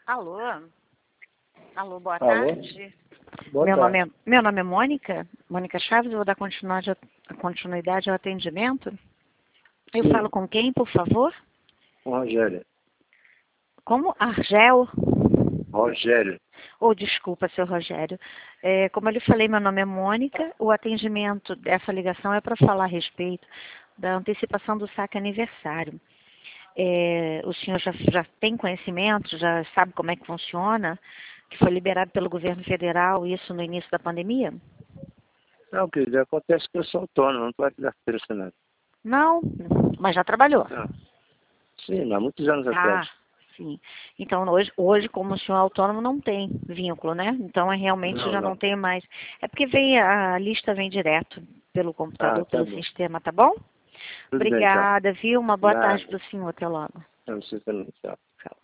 Alô? Alô, boa Alô? tarde. Boa Meu tarde. nome é Mônica, Mônica Chaves, eu vou dar continuidade ao atendimento. Eu Sim, falo com quem, por favor? com Rogério. Como? Argel? Rogério. Oh, desculpa, seu Rogério. Como eu lhe falei, meu nome é Mônica. O atendimento dessa ligação é para falar a respeito da antecipação do saque aniversário. O senhor já tem conhecimento, já sabe como é que funciona, que foi liberado pelo governo federal, isso no início da pandemia? Não, querido, acontece que eu sou autônomo, não estou aqui da Feira Senado. Não, mas já trabalhou. Não. Sim, há muitos anos Ah, atrás. sim. Então, hoje, como o senhor é autônomo, não tem vínculo, né? Então, realmente Não, já não não. tem mais. É porque a lista vem direto pelo Ah, computador, tá pelo bom. sistema, tá bom? Tudo bem, então. Obrigada, viu? Uma boa tarde Nada. para o senhor. Até logo. Não, você também, tchau. Tchau.